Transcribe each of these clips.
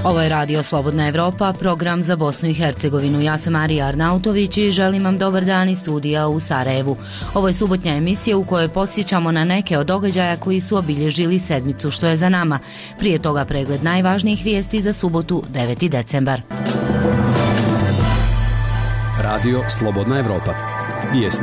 Ovo je Radio Slobodna Evropa, program za Bosnu i Hercegovinu. Ja sam Marija Arnautović i želim vam dobar dan iz studija u Sarajevu. Ovo je subotnja emisija u kojoj podsjećamo na neke od događaja koji su obilježili sedmicu što je za nama. Prije toga pregled najvažnijih vijesti za subotu 9. decembar. Radio Slobodna Evropa. Vijesti.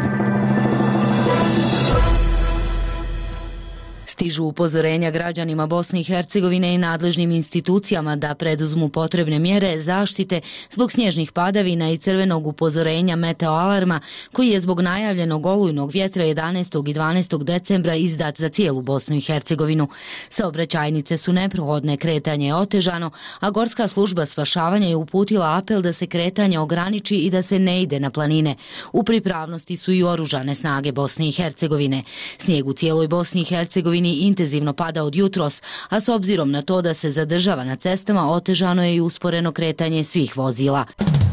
Stižu upozorenja građanima Bosne i Hercegovine i nadležnim institucijama da preduzmu potrebne mjere zaštite zbog snježnih padavina i crvenog upozorenja meteoalarma koji je zbog najavljenog olujnog vjetra 11. i 12. decembra izdat za cijelu Bosnu i Hercegovinu. Saobraćajnice su neprohodne, kretanje je otežano, a Gorska služba spašavanja je uputila apel da se kretanje ograniči i da se ne ide na planine. U pripravnosti su i oružane snage Bosne i Hercegovine. Snijeg u cijeloj Bosni i Hercegovini intenzivno pada od jutros, a s obzirom na to da se zadržava na cestama, otežano je i usporeno kretanje svih vozila.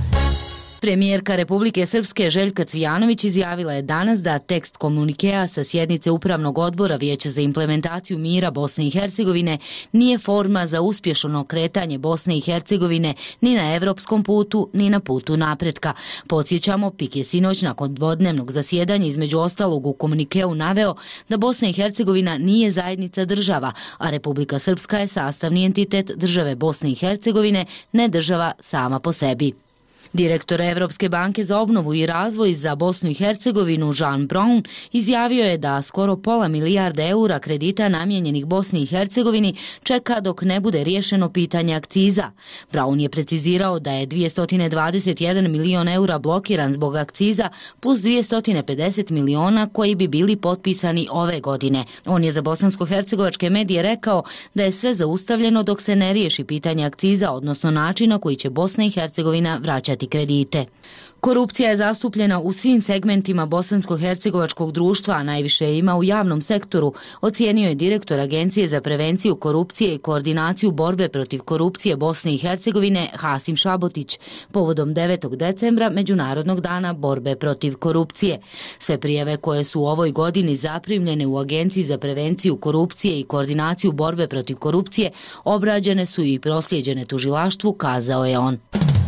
Premijerka Republike Srpske Željka Cvijanović izjavila je danas da tekst komunikea sa sjednice Upravnog odbora Vijeća za implementaciju mira Bosne i Hercegovine nije forma za uspješno kretanje Bosne i Hercegovine ni na evropskom putu, ni na putu napretka. Podsjećamo, PIK je sinoć nakon dvodnevnog zasjedanja između ostalog u komunikeu naveo da Bosna i Hercegovina nije zajednica država, a Republika Srpska je sastavni entitet države Bosne i Hercegovine, ne država sama po sebi. Direktor Evropske banke za obnovu i razvoj za Bosnu i Hercegovinu Jean Brown izjavio je da skoro pola milijarde eura kredita namijenjenih Bosni i Hercegovini čeka dok ne bude riješeno pitanje akciza. Brown je precizirao da je 221 milion eura blokiran zbog akciza plus 250 miliona koji bi bili potpisani ove godine. On je za bosansko-hercegovačke medije rekao da je sve zaustavljeno dok se ne riješi pitanje akciza, odnosno načina koji će Bosna i Hercegovina vraćati kredite. Korupcija je zastupljena u svim segmentima bosansko-hercegovačkog društva, a najviše ima u javnom sektoru, ocijenio je direktor Agencije za prevenciju korupcije i koordinaciju borbe protiv korupcije Bosne i Hercegovine Hasim Šabotić povodom 9. decembra Međunarodnog dana borbe protiv korupcije. Sve prijave koje su u ovoj godini zaprimljene u Agenciji za prevenciju korupcije i koordinaciju borbe protiv korupcije obrađene su i proslijeđene tužilaštvu, kazao je on.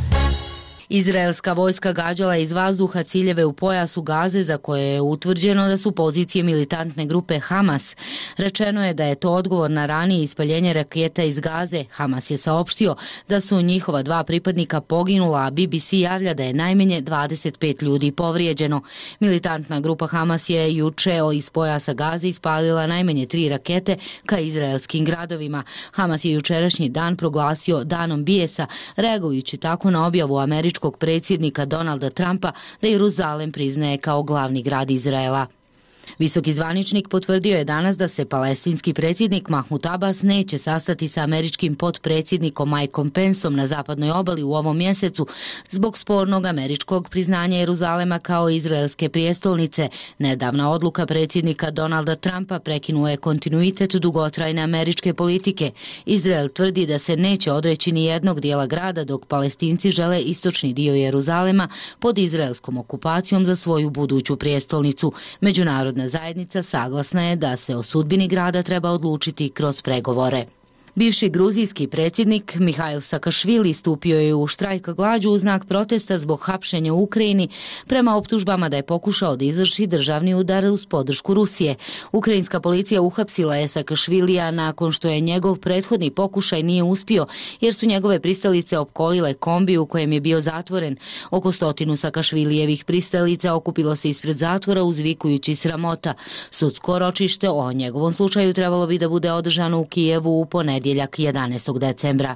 Izraelska vojska gađala iz vazduha ciljeve u pojasu Gaze za koje je utvrđeno da su pozicije militantne grupe Hamas. Rečeno je da je to odgovor na ranije ispaljenje raketa iz Gaze. Hamas je saopštio da su njihova 2 pripadnika poginula, a BBC javlja da je najmanje 25 ljudi povrijeđeno. Militantna grupa Hamas je juče iz pojasa Gaze ispalila najmanje 3 rakete ka izraelskim gradovima. Hamas je jučerašnji dan proglasio danom bijesa, reagujući tako na objavu američkog predsjednika Donalda Trumpa da Jeruzalem priznaje kao glavni grad Izraela. Visoki zvaničnik potvrdio je danas da se palestinski predsjednik Mahmud Abbas neće sastati sa američkim potpredsjednikom Mikeom Penceom na zapadnoj obali u ovom mjesecu zbog spornog američkog priznanja Jeruzalema kao izraelske prijestolnice. Nedavna odluka predsjednika Donalda Trumpa prekinula je kontinuitet dugotrajne američke politike. Izrael tvrdi da se neće odreći ni jednog dijela grada dok Palestinci žele istočni dio Jeruzalema pod izraelskom okupacijom za svoju buduću prijestolnicu. Međunarodna zajednica saglasna je da se o sudbini grada treba odlučiti kroz pregovore. Bivši gruzijski predsjednik Mihail Sakašvili stupio je u štrajk glađu u znak protesta zbog hapšenja u Ukrajini prema optužbama da je pokušao da izvrši državni udar uz podršku Rusije. Ukrajinska policija uhapsila je Sakašvilija nakon što je njegov prethodni pokušaj nije uspio jer su njegove pristalice opkolile kombi u kojem je bio zatvoren. Oko 100 Sakašvilijevih pristalica okupilo se ispred zatvora uzvikujući sramota. Sudsko ročište o njegovom slučaju trebalo bi da bude održano u Kijevu u ponedjeljak 11. decembra.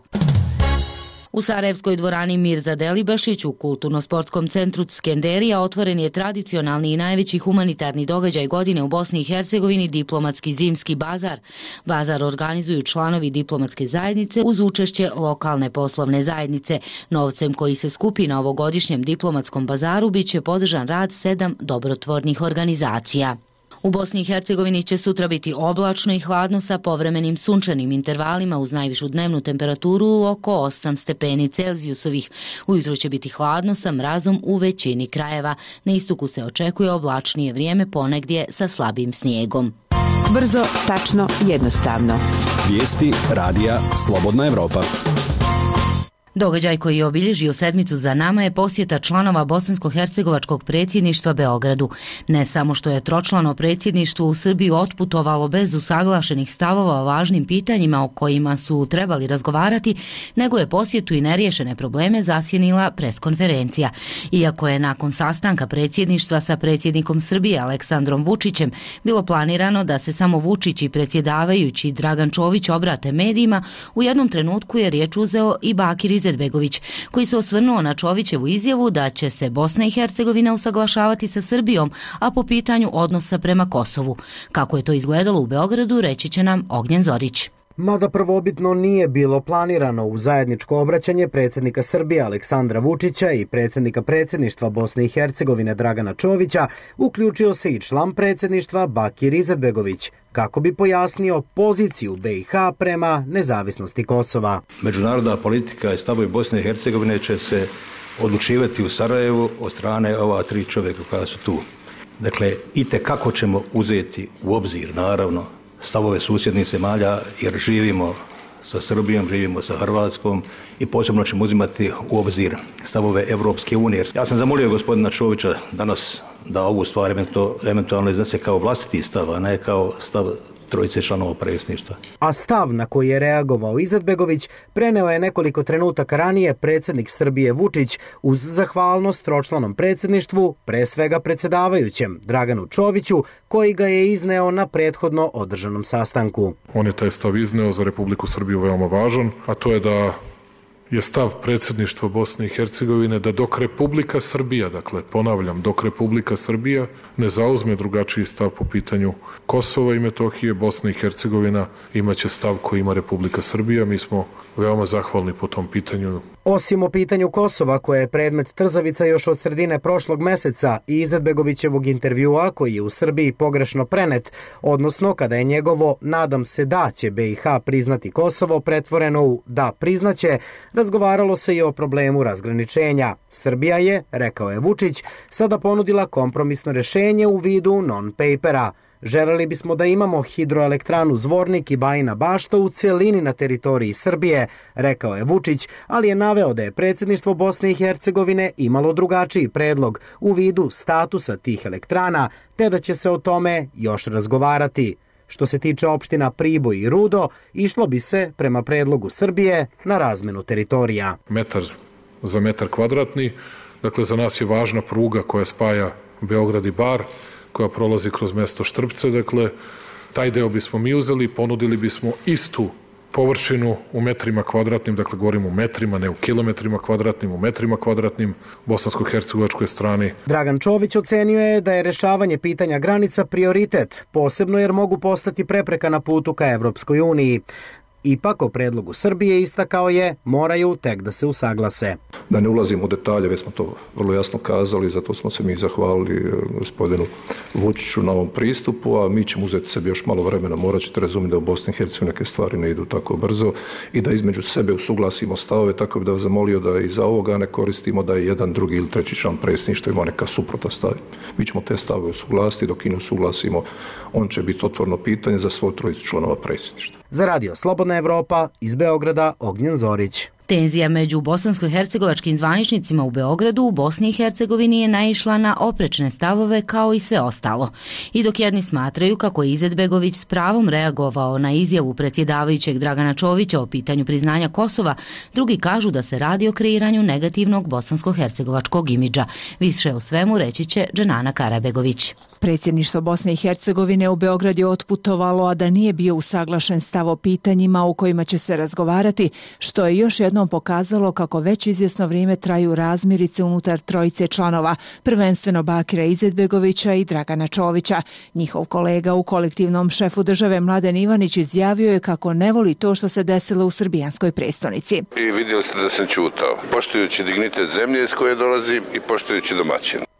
U Sarajevskoj dvorani Mirza Delibašić u kulturno-sportskom centru Skenderija otvoren je tradicionalni i najveći humanitarni događaj godine u Bosni i Hercegovini, diplomatski zimski bazar. Bazar organizuju članovi diplomatske zajednice uz učešće lokalne poslovne zajednice. Novcem koji se skupi na ovogodišnjem diplomatskom bazaru biće podržan rad 7 dobrotvornih organizacija. U Bosni i Hercegovini će sutra biti oblačno i hladno sa povremenim sunčanim intervalima uz najvišu dnevnu temperaturu oko 8 stepeni Celzijusovih. Ujutro će biti hladno sa mrazom u većini krajeva. Na istoku se očekuje oblačnije vrijeme ponegdje sa slabim snijegom. Brzo, tačno, jednostavno. Vijesti radija Slobodna Evropa. Događaj koji je obilježio sedmicu za nama je posjeta članova bosansko-hercegovačkog predsjedništva Beogradu. Ne samo što je tročlano predsjedništvo u Srbiju otputovalo bez usaglašenih stavova o važnim pitanjima o kojima su trebali razgovarati, nego je posjetu i neriješene probleme zasjenila preskonferencija. Iako je nakon sastanka predsjedništva sa predsjednikom Srbije Aleksandrom Vučićem bilo planirano da se samo Vučić i predsjedavajući Dragan Čović obrate medijima, u jednom trenutku je riječ uzeo i Bakir Izetbegović, koji se osvrnuo na Čovićevu izjavu da će se Bosna i Hercegovina usaglašavati sa Srbijom, a po pitanju odnosa prema Kosovu. Kako je to izgledalo u Beogradu, reći će nam Ognjen Zorić. Mada prvobitno nije bilo planirano, u zajedničko obraćanje predsjednika Srbije Aleksandra Vučića i predsjednika predsjedništva Bosne i Hercegovine Dragana Čovića uključio se i član predsjedništva Bakir Izetbegović, kako bi pojasnio poziciju BiH prema nezavisnosti Kosova. Međunarodna politika i stavovi Bosne i Hercegovine će se odlučivati u Sarajevu od strane ova tri čovjeka koja su tu. Dakle, itekako ćemo uzeti u obzir, naravno, stavove susjednih zemalja, jer živimo sa Srbijom, živimo sa Hrvatskom i posebno ćemo uzimati u obzir stavove Evropske unije. Ja sam zamolio gospodina Čovića danas da ovu stvar eventualno iznese kao vlastiti stav, a ne kao stav trojice članova predsjedništva. A stav na koji je reagovao Izetbegović preneo je nekoliko trenutaka ranije predsjednik Srbije Vučić uz zahvalnost tročlanom predsjedništvu, pre svega predsjedavajućem Draganu Čoviću, koji ga je izneo na prethodno održanom sastanku. On je taj stav izneo, za Republiku Srbiju veoma važan, a to je da je stav predsjedništva Bosne i Hercegovine da dok Republika Srbija, dakle ponavljam, dok Republika Srbija ne zauzme drugačiji stav po pitanju Kosova i Metohije, Bosna i Hercegovina imaće stav koji ima Republika Srbija. Mi smo veoma zahvalni po tom pitanju. Osim o pitanju Kosova, koje je predmet trzavica još od sredine prošlog meseca i Izetbegovićevog intervjua koji je u Srbiji pogrešno prenet, odnosno kada je njegovo "nadam se da će BiH priznati Kosovo" pretvoreno u "da priznaće", razgovaralo se i o problemu razgraničenja. Srbija je, rekao je Vučić, sada ponudila kompromisno rješenje u vidu non-papera. Želeli bismo da imamo hidroelektranu Zvornik i Bajina Bašta u cijelini na teritoriji Srbije, rekao je Vučić, ali je naveo da je predsjedništvo Bosne i Hercegovine imalo drugačiji predlog u vidu statusa tih elektrana, te da će se o tome još razgovarati. Što se tiče opština Priboj i Rudo, išlo bi se, prema predlogu Srbije, na razmenu teritorija. Metar za metar kvadratni, dakle za nas je važna pruga koja spaja Beograd i Bar, koja prolazi kroz mesto Štrpce, dakle taj deo bismo mi uzeli, ponudili bismo istu površinu u metrima kvadratnim, dakle govorimo u metrima, ne u kilometrima kvadratnim, u metrima kvadratnim, bosansko-hercegovačkoj strani. Dragan Čović ocenio je da je rješavanje pitanja granica prioritet, posebno jer mogu postati prepreka na putu ka Evropskoj uniji. Ipak o predlogu Srbije istakao je moraju tek da se usaglase. Da ne ulazimo u detalje, već smo to vrlo jasno kazali, zato smo se mi zahvalili gospodinu Vučiću na ovom pristupu, a mi ćemo uzeti sebi još malo vremena, morat ćete razumjeti da u Bosni i Hercegovini neke stvari ne idu tako brzo i da između sebe usuglasimo stavove, tako bi da vas zamolio da i za ovoga ne koristimo da je jedan, drugi ili treći član predsjedništva ima neka suprota stavi. Mi ćemo te stavove usuglasiti, dok i ne usuglasimo, on će biti otvoreno pitanje za svoj trojicu članova predsjedništva. Za Radio Slobodna Evropa, iz Beograda, Ognjen Zorić. Tenzija među bosansko-hercegovačkim zvaničnicima u Beogradu u Bosni i Hercegovini je naišla na oprečne stavove kao i sve ostalo. I dok jedni smatraju kako je Izetbegović s pravom reagovao na izjavu predsjedavajućeg Dragana Čovića o pitanju priznanja Kosova, drugi kažu da se radi o kreiranju negativnog bosansko-hercegovačkog imidža. Više o svemu reći će Dženana Karabegović. Predsjedništvo Bosne i Hercegovine u Beograd je otputovalo, a da nije bio usaglašen stav o pitanjima u kojima će se razgovarati, što je još jednom pokazalo kako već izvjesno vrijeme traju razmirice unutar trojice članova, prvenstveno Bakira Izetbegovića i Dragana Čovića. Njihov kolega u kolektivnom šefu države Mladen Ivanić izjavio je kako ne voli to što se desilo u srbijanskoj prestonici. I vidjeli ste da sam ćutao, poštujući dignitet zemlje iz koje dolazim i poštujući domaćin.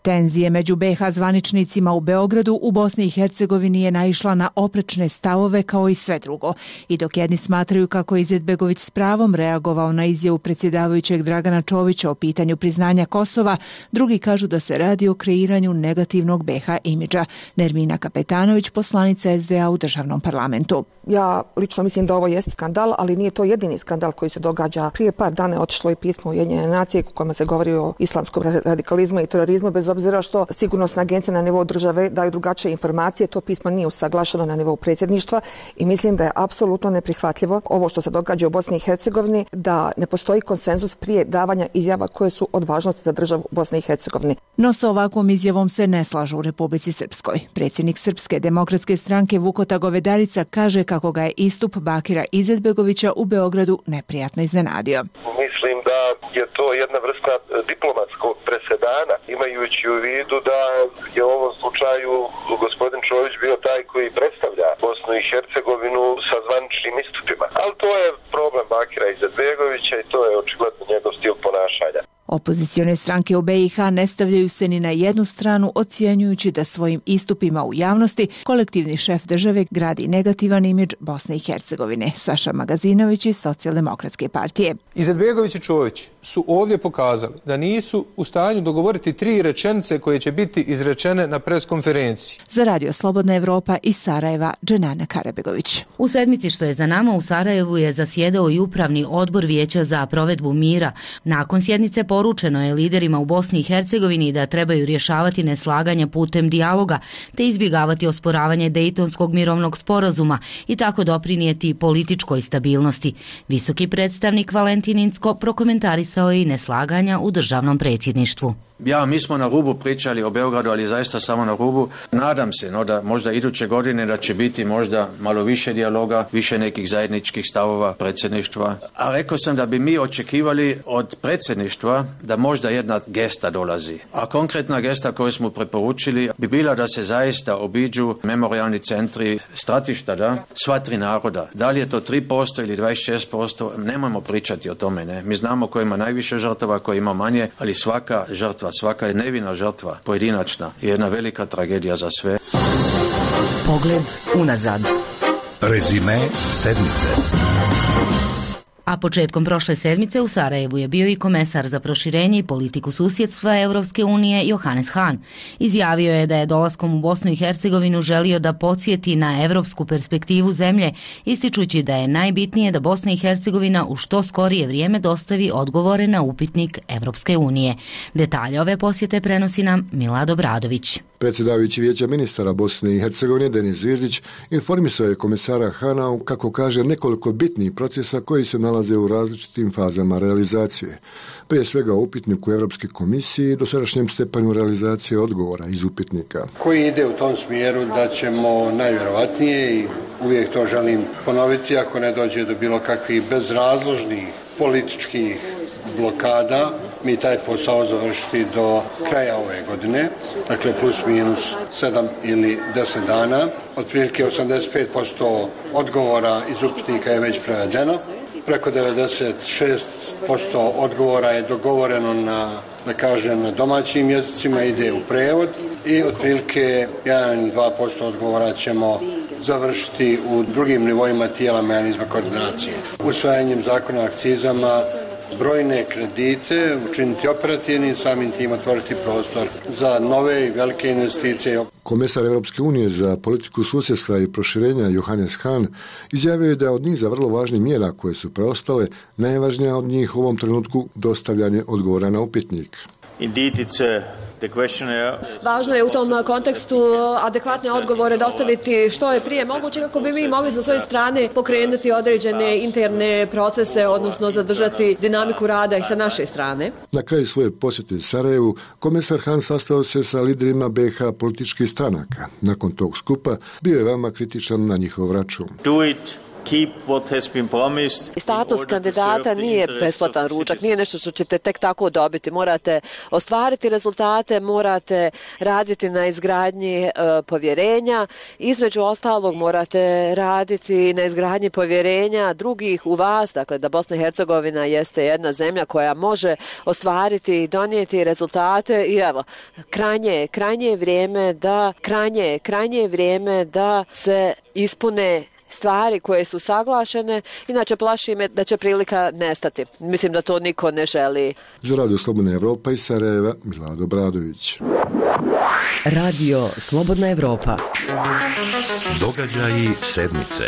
Tenzije među BiH zvaničnicima u Beogradu u Bosni i Hercegovini je naišla na oprečne stavove kao i sve drugo. I dok jedni smatraju kako je Izetbegović s pravom reagovao na izjavu predsjedavajućeg Dragana Čovića o pitanju priznanja Kosova, drugi kažu da se radi o kreiranju negativnog BiH imidža. Nermina Kapetanović, poslanica SDA u državnom parlamentu. Ja lično mislim da ovo jest skandal, ali nije to jedini skandal koji se događa. Prije par dana je otišlo i pismo Ujedinjene nacije u kojima se govori o islamskom radikalizmu i terorizmu, bez obzira što sigurnosne agencije na nivou države daju drugačije informacije. To pismo nije usaglašeno na nivou predsjedništva i mislim da je apsolutno neprihvatljivo ovo što se događa u Bosni i Hercegovini, da ne postoji konsenzus prije davanja izjava koje su od važnosti za državu Bosne i Hercegovine. No sa ovakvom izjavom se ne slažu u Republici Srpskoj. Predsjednik Srpske demokratske stranke Vukota Govedarica kaže kako ga je istup Bakira Izetbegovića u Beogradu neprijatno iznenadio. Mislim da je to jedna vrsta diplomatskog presedana, imajući u vidu da je u ovom slučaju gospodin Čović bio taj koji predstavlja Bosnu i Hercegovinu sa zvaničnim istupima. Ali to je problem Bakira Izetbegovića i to je očigledno njegov stil ponašanja. Opozicione stranke u BiH ne stavljaju se ni na jednu stranu, ocjenjujući da svojim istupima u javnosti kolektivni šef države gradi negativan imidž Bosne i Hercegovine. Saša Magazinović iz Socijaldemokratske partije. Izetbegović i Čović su ovdje pokazali da nisu u stanju dogovoriti 3 rečenice koje će biti izrečene na preskonferenciji. Za Radio Slobodna Evropa iz Sarajeva, Dženana Karabegović. U sedmici što je za nama u Sarajevu je zasjedao i upravni odbor Vijeća za provedbu mira. Nakon sjednice poručeno je liderima u Bosni i Hercegovini da trebaju rješavati neslaganja putem dijaloga te izbjegavati osporavanje Dejtonskog mirovnog sporazuma i tako doprinijeti političkoj stabilnosti. Visoki predstavnik Valentin Incko prokomentarisao je i neslaganja u državnom predsjedništvu. Ja, mi smo na rubu pričali o Beogradu, ali zaista samo na rubu. Nadam se da možda iduće godine da će biti možda malo više dijaloga, više nekih zajedničkih stavova predsjedništva. A rekao sam da bi mi očekivali od predsjedništva da možda jedna gesta dolazi. A konkretna gesta koju smo preporučili bi bila da se zaista obiđu memorialni centri stratišta, sva 3 naroda. Da li je to 3% ili 26%, nemojmo pričati o tome. Ne? Mi znamo ko ima najviše žrtava, ko ima manje, ali svaka žrtva, svaka je nevina žrtva, pojedinačna, je jedna velika tragedija za sve. Pogled unazad. Rezime sedmice. A početkom prošle sedmice u Sarajevu je bio i komesar za proširenje i politiku susjedstva Europske unije Johannes Hahn. Izjavio je da je dolaskom u Bosnu i Hercegovinu želio da podsjeti na evropsku perspektivu zemlje, ističući da je najbitnije da Bosna i Hercegovina u što skorije vrijeme dostavi odgovore na upitnik Evropske unije. Detalje ove posjete prenosi nam Milad Obradović. Predsjedavajući Vijeća ministara Bosne i Hercegovine Denis Zvizdić informisao je komesara Hana kako kaže nekoliko bitnih procesa koji se nalaze u različitim fazama realizacije. Prije svega o upitniku Europske komisije i dosadašnjem stepenu realizacije odgovora iz upitnika. Koji ide u tom smjeru da ćemo najvjerovatnije, i uvijek to želim ponoviti, ako ne dođe do bilo kakvih bezrazložnih političkih blokada, mi taj posao završiti do kraja ove godine, dakle plus minus 7 ili 10 dana. Otprilike 85% odgovora iz upitnika je već prevedeno. Preko 96% odgovora je dogovoreno na domaćim jezicima, ide u prevod i otprilike 1-2% odgovora ćemo završiti u drugim nivoima tijela mehanizma koordinacije. Usvajanjem zakona o akcizama brojne kredite učiniti operativnim, samim tim otvoriti prostor za nove i velike investicije. Komesar Europske unije za politiku susjedstva i proširenja Johannes Hahn izjavio je da je od niza vrlo važnih mjera koje su preostale, najvažnija od njih u ovom trenutku dostavljanje odgovora na upitnik. Važno je u tom kontekstu adekvatne odgovore dostaviti što je prije moguće kako bi mi mogli sa svoje strane pokrenuti određene interne procese, odnosno zadržati dinamiku rada i sa naše strane. Na kraju svoje posjete Sarajevu, komesar Hahn sastao se sa liderima BiH političkih stranaka. Nakon tog skupa bio je veoma kritičan na njihov račun. keep what has been promised. Status kandidata nije besplatan ručak, nije nešto što ćete tek tako dobiti. Morate ostvariti rezultate, morate raditi na izgradnji povjerenja. Između ostalog morate raditi na izgradnji povjerenja drugih u vas, dakle da Bosna i Hercegovina jeste jedna zemlja koja može ostvariti i donijeti rezultate i evo, krajnje je vrijeme da se ispune stvari koje su saglašene, inače plaši me da će prilika nestati. Mislim da to niko ne želi. Za Radio Slobodna Evropa iz Sarajeva, Milado Bradović. Radio Slobodna Evropa. Događaji sedmice.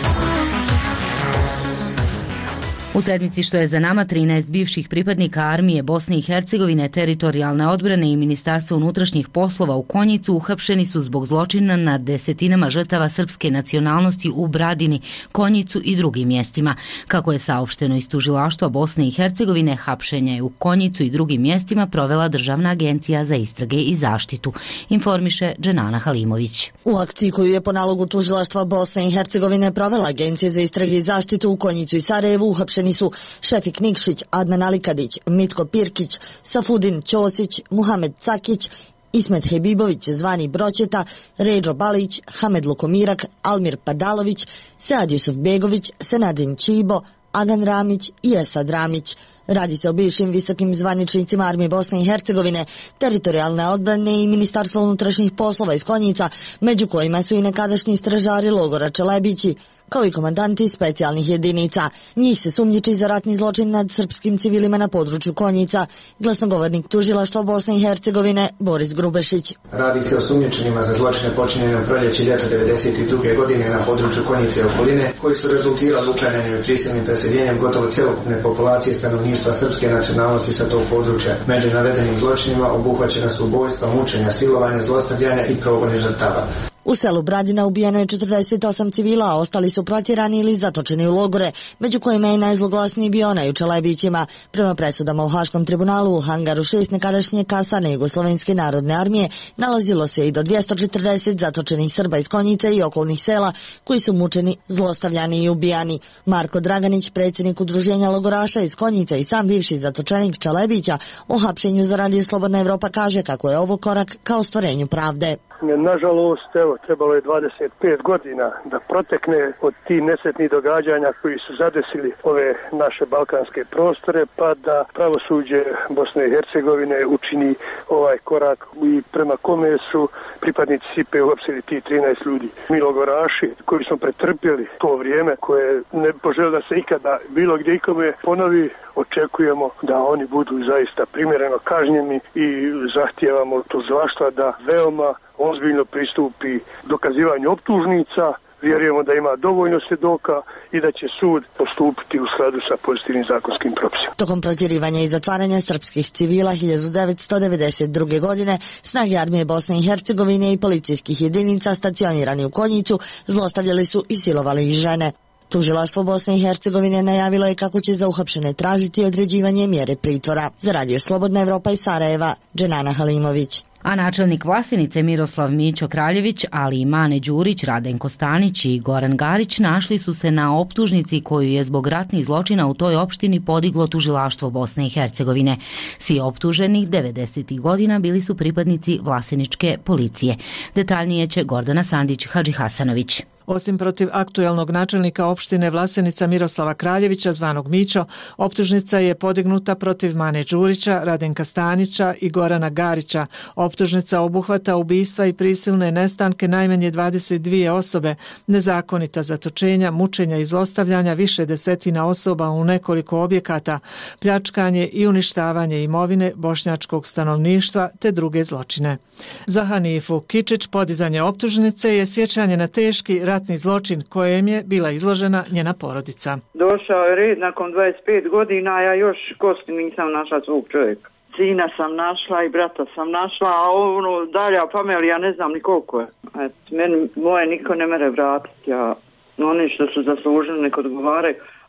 U sedmici što je za nama 13 bivših pripadnika armije Bosne i Hercegovine, teritorijalne odbrane i Ministarstva unutrašnjih poslova u Konjicu uhapšeni su zbog zločina nad desetinama žrtava srpske nacionalnosti u Bradini, Konjicu i drugim mjestima. Kako je saopšteno iz tužilaštva Bosne i Hercegovine, hapšenje je u Konjicu i drugim mjestima provela Državna agencija za istrage i zaštitu, informiše Dženana Halimović. U akciji koju je po nalogu tužilaštva Bosne i Hercegovine provela Agencija za istrage i zaštitu u Konjicu i Sarajevu uhapšeni su Šefik Nikšić, Adnan Alikadić, Mitko Pirkić, Safudin Ćosić, Muhamed Cakić, Ismet Hebibović, zvani Broćeta, Ređo Balić, Hamed Lukomirak, Almir Padalović, Sead Jusuf Begović, Senadin Čibo, Agan Ramić i Esad Ramić. Radi se o bivšim visokim zvaničnicima armije Bosne i Hercegovine, teritorijalne odbrane i Ministarstva unutrašnjih poslova iz Konjica, među kojima su i nekadašnji stražari logora Čelebići, kao i komandanti specijalnih jedinica. Njih se sumnjiči za ratni zločin nad srpskim civilima na području Konjica, glasnogovornik tužilaštva Bosne i Hercegovine Boris Grubešić. Radi se o sumnjičenima za zločine počinjene u proljeće ljeta 1992. godine na području Konjice i okoline, koji su rezultirali uklanjanjem i prisilnim preseljenjem gotovo cjelokupne populacije stanovništva srpske nacionalnosti sa tog područja. Među navedenim zločinima obuhvaćena su ubojstva, mučenja, silovanja, zlostavljanja i progoni žrtava. U selu Bradina ubijeno je 48 civila, a ostali su protjerani ili zatočeni u logore, među kojima je najzloglasniji bio onaj u Čelebićima. Prema presudama u Haškom tribunalu, u hangaru 6 nekadašnje kasarne Jugoslovenske narodne armije nalazilo se i do 240 zatočenih Srba iz Konjice i okolnih sela, koji su mučeni, zlostavljani i ubijani. Marko Draganić, predsjednik udruženja logoraša iz Konjice i sam bivši zatočenik Čelebića, o hapšenju za Radio Slobodna Evropa kaže kako je ovo korak ka ostvarenju pravde. Nažalost, trebalo je 25 godina da protekne od tih nesretnih događanja koji su zadesili ove naše balkanske prostore, pa da pravosuđe Bosne i Hercegovine učini ovaj korak i prema kome su pripadnici SIPE uhapsili tih 13 ljudi. Mi logoraši koji smo pretrpjeli to vrijeme koje ne poželi da se ikada bilo gdje ikome ponovi, očekujemo da oni budu zaista primjereno kažnjeni i zahtijevamo tužilaštva da veoma ozbiljno pristupi dokazivanju optužnica. Vjerujemo da ima dovoljno svjedoka i da će sud postupiti u skladu sa pozitivnim zakonskim propisima. Tokom protjerivanja i zatvaranja srpskih civila 1992. godine snage armije Bosne i Hercegovine i policijskih jedinica stacionirani u Konjicu zlostavljali su i silovali ih žene. Tužilaštvo Bosne i Hercegovine najavilo je kako će za uhapšene tražiti određivanje mjere pritvora. Za Radio Slobodna Evropa iz Sarajeva, Dženana Halimović. A načelnik Vlasenice Miroslav Mićo Kraljević, ali i Mane Đurić, Radenko Stanić i Goran Garić našli su se na optužnici koju je zbog ratnih zločina u toj opštini podiglo tužilaštvo Bosne i Hercegovine. Svi optuženi 90. godina bili su pripadnici Vlaseničke policije. Detaljnije će Gordana Sandić Hadži Hasanović. Osim protiv aktuelnog načelnika opštine Vlasenica Miroslava Kraljevića, zvanog Mićo, optužnica je podignuta protiv Mane Đurića, Radenka Stanića i Gorana Garića. Optužnica obuhvata ubistva i prisilne nestanke najmanje 22 osobe, nezakonita zatočenja, mučenja i zlostavljanja više desetina osoba u nekoliko objekata, pljačkanje i uništavanje imovine bošnjačkog stanovništva te druge zločine. Za Hanifu Kičić podizanje optužnice je sjećanje na teški ratni zločin kojem je bila izložena njena porodica. Došao je red nakon 25 godina, ja još kosti nisam našla svog čovjeka. Sina sam našla i brata sam našla, a ono dalja familija ne znam ni koliko je. Meni moje niko ne mere vratiti, a oni što su zaslužili nek odgovaraju.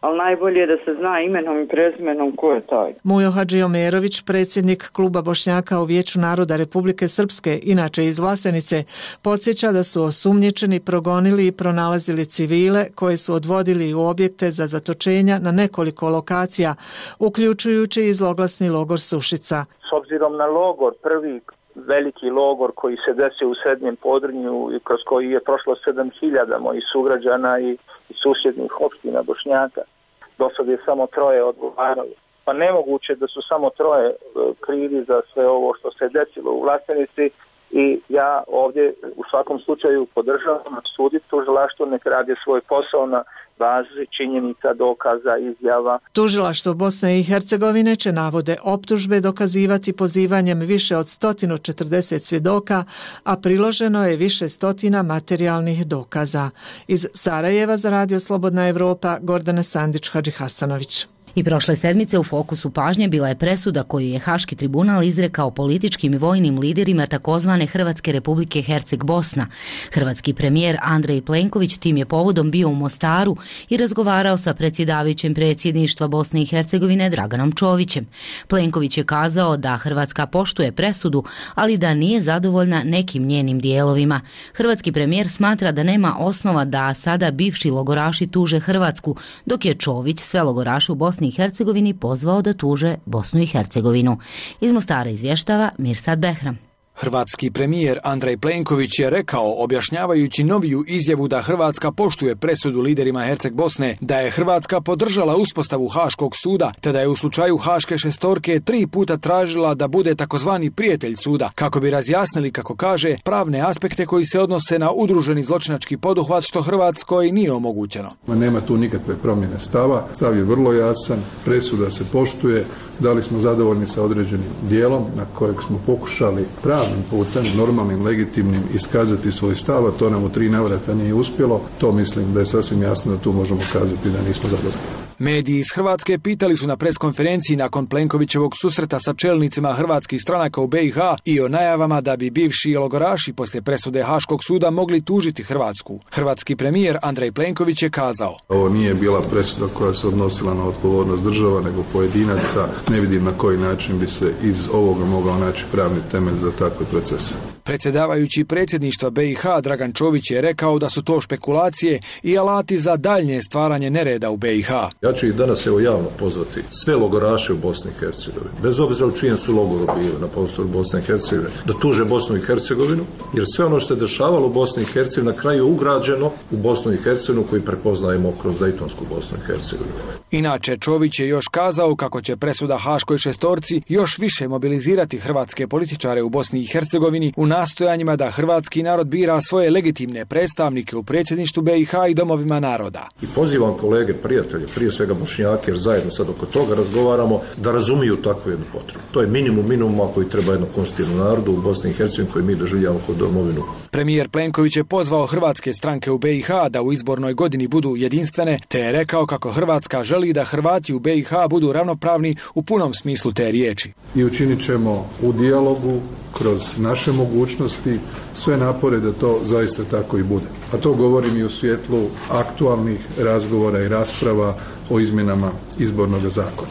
ali najbolje je da se zna imenom i prezimenom ko je taj. Mujo Hadžiomerović, predsjednik Kluba Bošnjaka u Vijeću naroda Republike Srpske, inače iz Vlasenice, podsjeća da su osumnjičeni progonili i pronalazili civile koji su odvodili u objekte za zatočenja na nekoliko lokacija, uključujući i zloglasni logor Sušica. S obzirom na logor, prvi veliki logor koji se desio u Srednjem Podrinju i kroz koji je prošlo 7.000 mojih sugrađana i susjednih opština Bošnjaka, do sad je samo 3 odgovarali. Pa nemoguće da su samo 3 krivi za sve ovo što se desilo u Vlasenici i ja ovdje u svakom slučaju podržavam suditi tužilaštvo, nek radi svoj posao na bazi činjenica, dokaza, izjava. Tužilaštvo Bosne i Hercegovine će navode optužbe dokazivati pozivanjem više od 140 svjedoka, a priloženo je više stotina materijalnih dokaza. Iz Sarajeva za Radio Slobodna Evropa, Gordana Sandić-Hadžihasanović. I prošle sedmice u fokusu pažnje bila je presuda koju je Haški tribunal izrekao političkim i vojnim liderima takozvane Hrvatske Republike Herceg-Bosna. Hrvatski premijer Andrej Plenković tim je povodom bio u Mostaru i razgovarao sa predsjedavajućim predsjedništva Bosne i Hercegovine Draganom Čovićem. Plenković je kazao da Hrvatska poštuje presudu, ali da nije zadovoljna nekim njenim dijelovima. Hrvatski premijer smatra da nema osnova da sada bivši logoraši tuže Hrvatsku, dok je Čović sve logoraše u Bosni i Hercegovini pozvao da tuže Bosnu i Hercegovinu. Iz Mostara izvještava Mirsad Behram. Hrvatski premijer Andrej Plenković je rekao, objašnjavajući noviju izjavu da Hrvatska poštuje presudu liderima Herceg Bosne, da je Hrvatska podržala uspostavu Haškog suda, te da je u slučaju Haške šestorke 3 puta tražila da bude takozvani prijatelj suda, kako bi razjasnili, kako kaže, pravne aspekte koji se odnose na udruženi zločinački poduhvat, što Hrvatskoj nije omogućeno. Nema tu nikakve promjene stava, stav je vrlo jasan, presuda se poštuje, da li smo zadovoljni sa određenim dijelom na kojeg smo pokušali pravnim putem, normalnim, legitimnim, iskazati svoj stav, a to nam u 3 navrata nije uspjelo, to mislim da je sasvim jasno da tu možemo kazati da nismo zadovoljni. Mediji iz Hrvatske pitali su na preskonferenciji nakon Plenkovićevog susreta sa čelnicima hrvatskih stranaka u BiH i o najavama da bi bivši logoraši poslije presude Haškog suda mogli tužiti Hrvatsku. Hrvatski premijer Andrej Plenković je kazao: ovo nije bila presuda koja se odnosila na odgovornost država, nego pojedinaca. Ne vidim na koji način bi se iz ovoga mogao naći pravni temelj za takve procese. Predsjedavajući predsjedništva BiH Dragan Čović je rekao da su to špekulacije i alati za daljnje stvaranje nereda u BiH. Ja ću ih danas javno pozvati sve logoraše u Bosni i Hercegovini, bez obzira u čijem su logoru bili na prostoru Bosne i Hercegovine, da tuže Bosnu i Hercegovinu, jer sve ono što se dešavalo u Bosni i Hercegovini na kraju je ugrađeno u Bosnu i Hercegovinu koju prepoznajemo kroz Dejtonsku Bosnu i Hercegovinu. Inače, Čović je još kazao kako će presuda Haškoj šestorci još više mobilizirati hrvatske političare u Bosni i Hercegovini u nastojanjima da hrvatski narod bira svoje legitimne predstavnike u predsjedništvu BiH i domovima naroda. I pozivam kolege, prijatelje, prije svega Bošnjake, jer zajedno sad oko toga razgovaramo, da razumiju takvu jednu potrebu. To je minimum minimuma koji treba jednom konstitutivnom narodu u Bosni i Hercegovini koji mi doživljavamo kao domovinu. Premijer Plenković je pozvao hrvatske stranke u BiH da u izbornoj godini budu jedinstvene, te je rekao kako Hrvatska želi da Hrvati u BiH budu ravnopravni u punom smislu te riječi. I učinit ćemo u dijalogu kroz naše mogućnosti sve napore da to zaista tako i bude. A to govorim i u svjetlu aktualnih razgovora i rasprava o izmjenama izbornog zakona.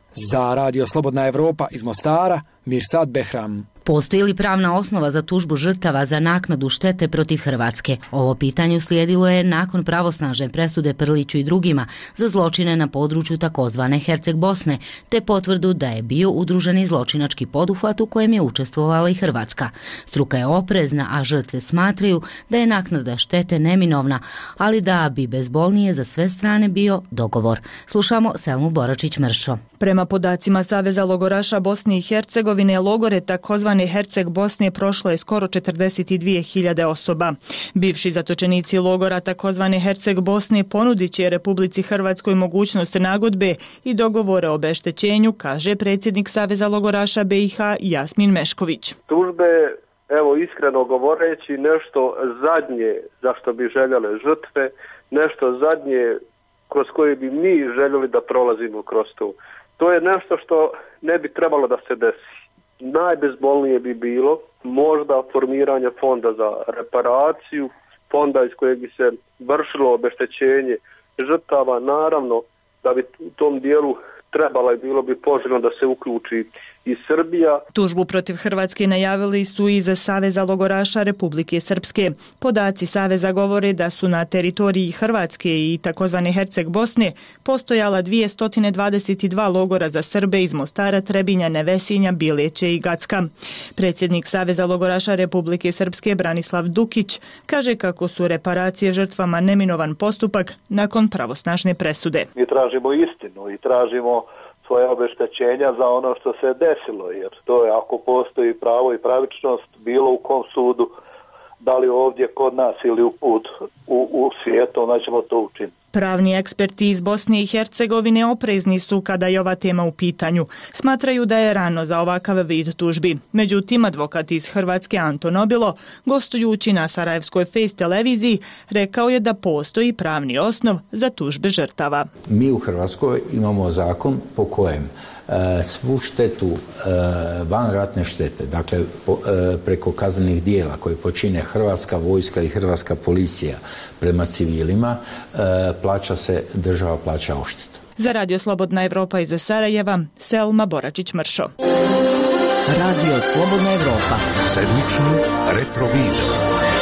Za Radio Slobodna Evropa iz Mostara, Mirsad Behram. Postoji li pravna osnova za tužbu žrtava za naknadu štete protiv Hrvatske? Ovo pitanje uslijedilo je nakon pravosnažne presude Prliću i drugima za zločine na području takozvane Herceg Bosne, te potvrdu da je bio udruženi zločinački poduhvat u kojem je učestvovala i Hrvatska. Struka je oprezna, a žrtve smatraju da je naknada štete neminovna, ali da bi bezbolnije za sve strane bio dogovor. Slušamo Selmu Boračić-Mršo. Prema podacima Saveza logoraša Bosne i Hercegovine, logore takozvane Herceg Bosne prošlo je skoro 42.000 osoba. Bivši zatočenici logora takozvane Herceg Bosne ponudit će Republici Hrvatskoj mogućnost nagodbe i dogovore o obeštećenju, kaže predsjednik Saveza logoraša BiH Jasmin Mešković. Tužbe, evo iskreno govoreći, nešto zadnje za što bi željele žrtve, nešto zadnje kroz koje bi mi željeli da prolazimo kroz to. To je nešto što ne bi trebalo da se desi. Najbezbolnije bi bilo možda formiranje fonda za reparaciju, fonda iz kojeg bi se vršilo obeštećenje žrtava, naravno da bi u tom dijelu trebala i bilo bi poželjno da se uključi i Srbija. Tužbu protiv Hrvatske najavili su i za Saveza logoraša Republike Srpske. Podaci Saveza govore da su na teritoriji Hrvatske i takozvane Herceg Bosne postojala 222 logora za Srbe iz Mostara, Trebinja, Nevesinja, Bileće i Gacka. Predsjednik Saveza logoraša Republike Srpske Branislav Dukić kaže kako su reparacije žrtvama neminovan postupak nakon pravosnažne presude. Mi tražimo istinu i tražimo svoje obeštećenja za ono što se desilo, jer to je ako postoji pravo i pravičnost bilo u kom sudu, da li ovdje kod nas ili u svijetu, onda ćemo to učiniti. Pravni eksperti iz Bosne i Hercegovine oprezni su kada je ova tema u pitanju. Smatraju da je rano za ovakav vid tužbi. Međutim, advokat iz Hrvatske Anton Obilo, gostujući na Sarajevskoj Face televiziji, rekao je da postoji pravni osnov za tužbe žrtava. Mi u Hrvatskoj imamo zakon po kojem svu štetu, vanratne štete, dakle preko kaznenih dijela koje počine Hrvatska vojska i Hrvatska policija prema civilima, država plaća odštetu. Za Radio Slobodna Evropa iz Sarajeva, Selma Boračić-Mršo. Radio Slobodna Evropa. Sedmični retrovizor.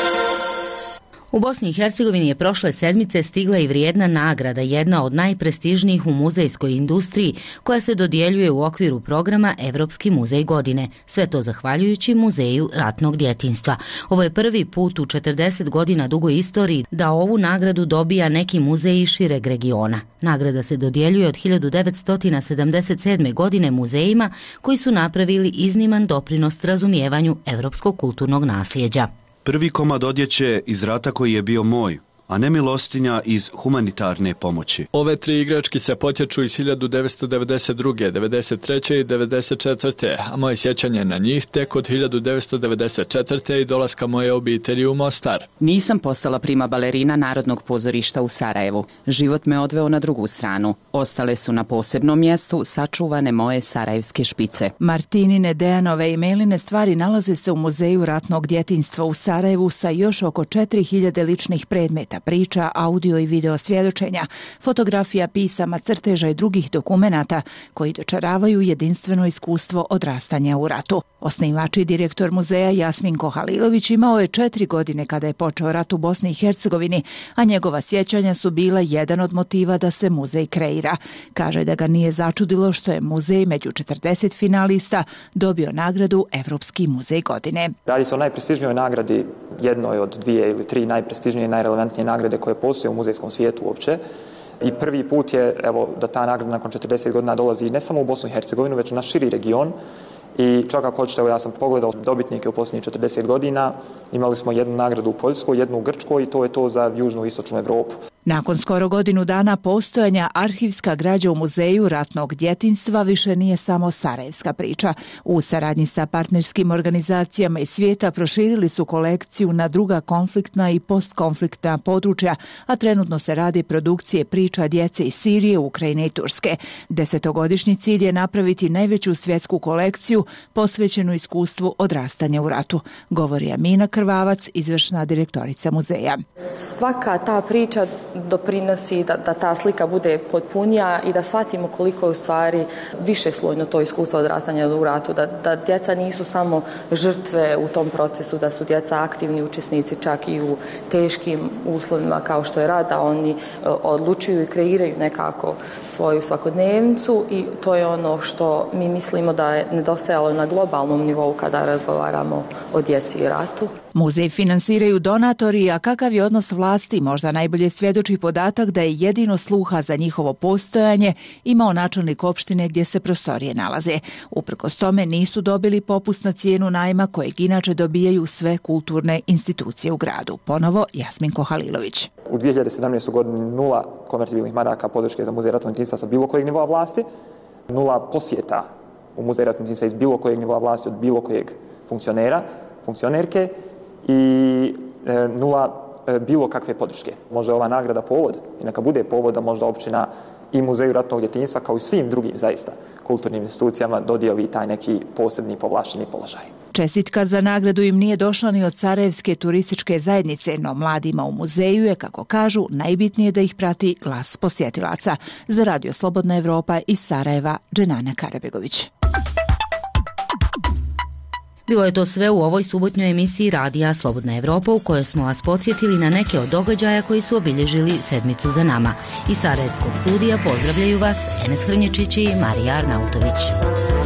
U Bosni i Hercegovini je prošle sedmice stigla i vrijedna nagrada, jedna od najprestižnijih u muzejskoj industriji, koja se dodjeljuje u okviru programa Evropski muzej godine. Sve to zahvaljujući Muzeju ratnog djetinjstva. Ovo je prvi put u 40 godina dugoj istoriji da ovu nagradu dobija neki muzej iz šireg regiona. Nagrada se dodjeljuje od 1977. godine muzejima koji su napravili izniman doprinos razumijevanju evropskog kulturnog nasljeđa. Prvi komad odjeće iz rata koji je bio moj, a ne milostinja iz humanitarne pomoći. Ove tri igračkice potječu iz 1992., 93. i 94. a moje sjećanje na njih tek od 1994. i dolaska moje obitelji u Mostar. Nisam postala prima balerina Narodnog pozorišta u Sarajevu. Život me odveo na drugu stranu. Ostale su na posebnom mjestu sačuvane moje sarajevske špice. Martinine, Dejanove i Meline stvari nalaze se u Muzeju ratnog djetinjstva u Sarajevu sa još oko 4000 ličnih predmeta, priča, audio i video svjedočenja, fotografija, pisama, crteža i drugih dokumenata koji dočaravaju jedinstveno iskustvo odrastanja u ratu. Osnivač i direktor muzeja Jasminko Halilović imao je 4 godine kada je počeo rat u Bosni i Hercegovini, a njegova sjećanja su bila jedan od motiva da se muzej kreira. Kaže da ga nije začudilo što je muzej među 40 finalista dobio nagradu Evropski muzej godine. Radi se o najprestižnijoj nagradi, jednoj od 2 ili 3 najprestižnije i najrelevantnije nagrade koje postoje u muzejskom svijetu uopće. I prvi put je da ta nagrada nakon 40 godina dolazi ne samo u Bosnu i Hercegovinu, već na širi region. I čak ako hoćete, ja sam pogledao dobitnike u posljednjih 40 godina, imali smo jednu nagradu u Poljskoj, jednu u Grčkoj i to je to za južnu i istočnu Evropu. Nakon skoro godinu dana postojanja, arhivska građa u Muzeju ratnog djetinjstva više nije samo sarajevska priča. U saradnji sa partnerskim organizacijama iz svijeta proširili su kolekciju na druga konfliktna i postkonfliktna područja, a trenutno se radi produkcije priča djece iz Sirije, Ukrajine i Turske. 10-godišnji cilj je napraviti najveću svjetsku kolekciju posvećenu iskustvu odrastanja u ratu, govori Amina Krvavac, izvršna direktorica muzeja. Svaka ta priča doprinosi da ta slika bude potpunija i da shvatimo koliko je u stvari višeslojno to iskustvo odrastanja u ratu, da djeca nisu samo žrtve u tom procesu, da su djeca aktivni učesnici čak i u teškim uslovima kao što je rat, da oni odlučuju i kreiraju nekako svoju svakodnevnicu i to je ono što mi mislimo da je nedostajalo na globalnom nivou kada razgovaramo o djeci i ratu. Muzej finansiraju donatori, a kakav je odnos vlasti možda najbolje svjedoči podatak da je jedino sluha za njihovo postojanje imao načelnik opštine gdje se prostorije nalaze. Uprkos tome nisu dobili popust na cijenu najma kojeg inače dobijaju sve kulturne institucije u gradu. Ponovo Jasminko Halilović. U 2017. godini 0 konvertibilnih maraka podrške za Muzej ratnog djetinjstva sa bilo kojeg nivoa vlasti, 0 posjeta u Muzej ratnog djetinjstva iz bilo kojeg nivoa vlasti od bilo kojeg funkcionerke i 0 bilo kakve podrške. Možda je ova nagrada povod i neka bude povod da možda općina i Muzeju ratnog djetinjstva kao i svim drugim zaista kulturnim institucijama dodijeli taj neki posebni povlašteni položaj. Čestitka za nagradu im nije došla ni od Sarajevske turističke zajednice, no mladima u muzeju je, kako kažu, najbitnije da ih prati glas posjetilaca. Za Radio Slobodna Evropa iz Sarajeva, Dženana Karabegović. Bilo je to sve u ovoj subotnjoj emisiji Radija Slobodna Evropa u kojoj smo vas podsjetili na neke od događaja koji su obilježili sedmicu za nama. Iz Sarajevskog studija pozdravljaju vas Enes Hrnječić i Marija Arnautović.